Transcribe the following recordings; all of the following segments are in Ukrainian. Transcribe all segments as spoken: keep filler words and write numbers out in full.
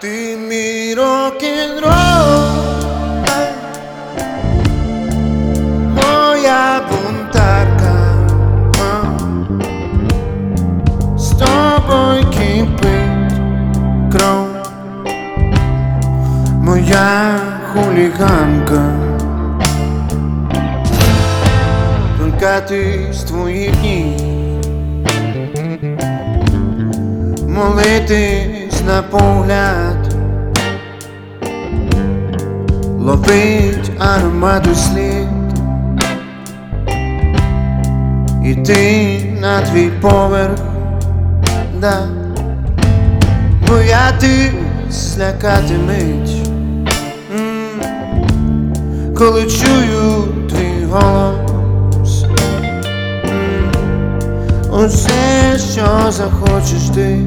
Ти мій рок-н-рол, моя бунтарка, з тобою кипить кров, моя хуліганка. Плакати з твоїх ніг, молитись на погляд, ловить аромату слід, іти на твій поверх, да, боятись злякати мить, м-м, коли чую твій голос, м-м, усе, що захочеш ти,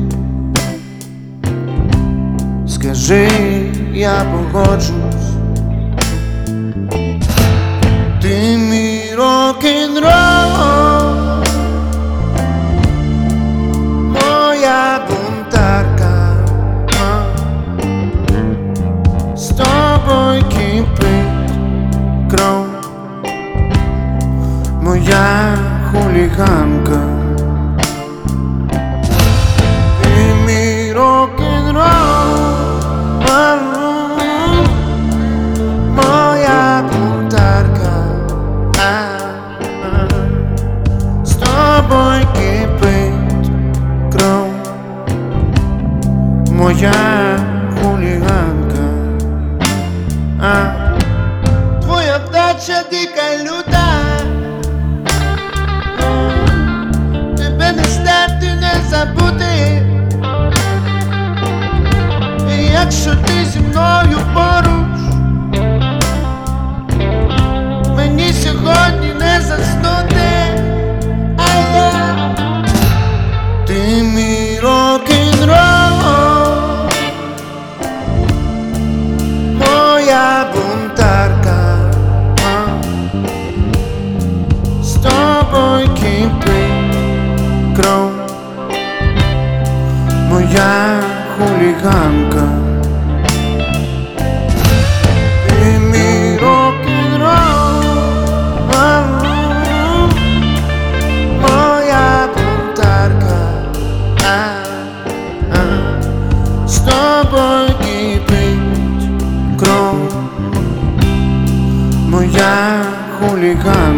скажи, я погоджусь. Ти мій рок-н-рол, моя бунтарка, з тобою кипить кров, моя хуліганка. Ти мій рок-н-рол, моя бунтарка, з тобою кипить кров, моя хуліганка. Твоя вдача дика люта, тебе не стерти, не забути. Якщо ти зі мною поруч, мені сьогодні не заснути. Ти мій рок-н-рол, моя бунтарка, з тобою кипить кров, моя хуліганка. Ти мій рок-н-рол, моя бунтарка, з тобою кипить кров, моя хуліганка.